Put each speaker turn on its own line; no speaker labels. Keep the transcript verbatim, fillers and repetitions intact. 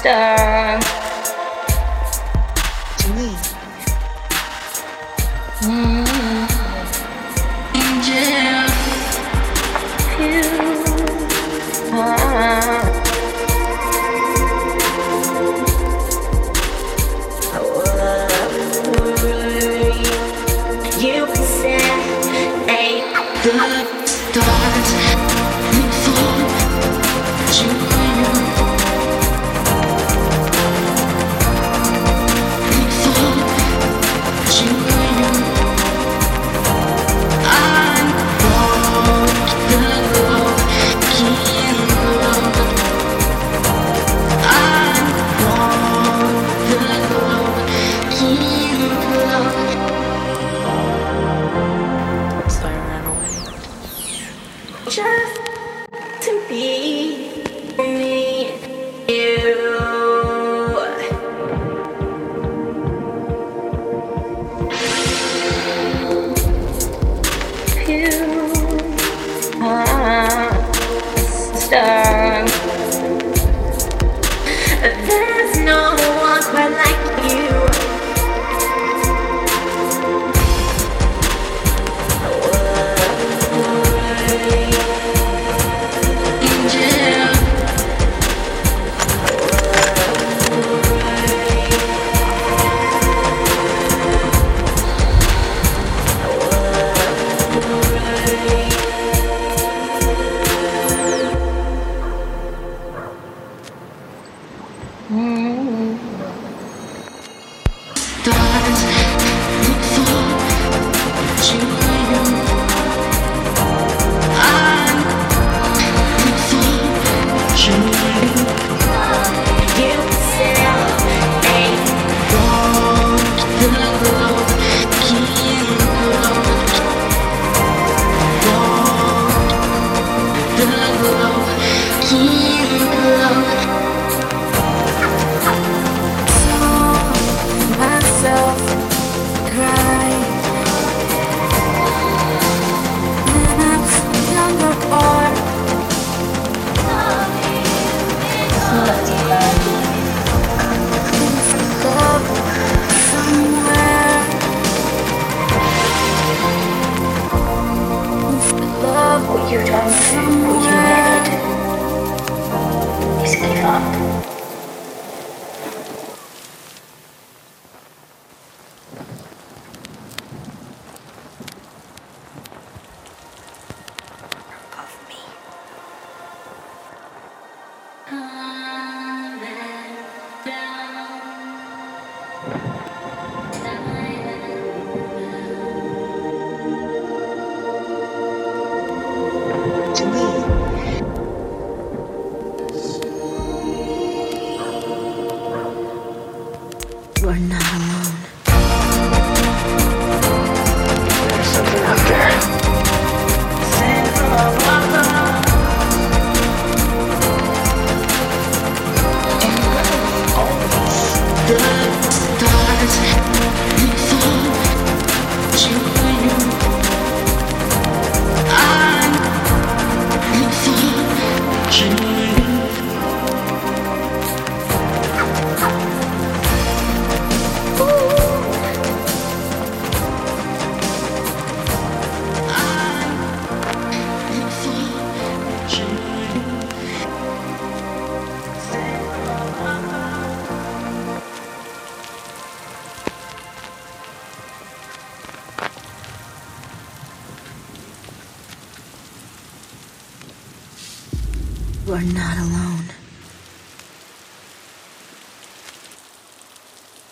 star
to me.
mm. Angel, you are. You can say the stars will fall to you. Will fall to you. I want the love, in love. I want the love, in love. So I ran away. Just to be me, you. You are a star. There's no one quite like you. Mm. Stars will fall to you. I will fall to you. You say I want the love, in love. Want the love, in love. Myself cry when I was younger boy. Love somewhere. Love what you don't do, what you never do is give up. Of me.
To me. You are not alone.
There's something out there.
The stars will fall to you. I will fall to you. I will fall to you.
You are not alone.